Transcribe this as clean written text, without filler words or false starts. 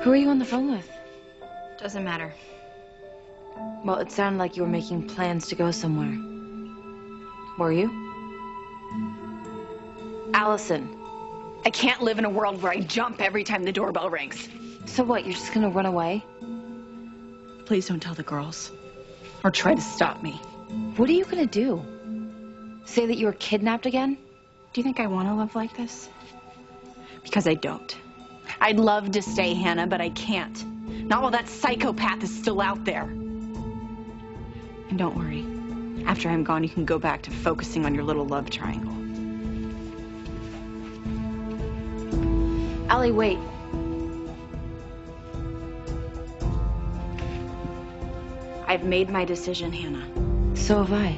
Who are you on the phone with? Doesn't matter. Well, it sounded like you were making plans to go somewhere. Were you? Allison. I can't live in a world where I jump every time the doorbell rings. So what, you're just gonna run away? Please don't tell the girls. Or try to stop me. What are you gonna do? Say that you were kidnapped again? Do you think I want to live like this? Because I don't. I'd love to stay, Hannah, but I can't. Not while that psychopath is still out there. And don't worry. After I'm gone, you can go back to focusing on your little love triangle. Allie, wait. I've made my decision, Hannah. So have I.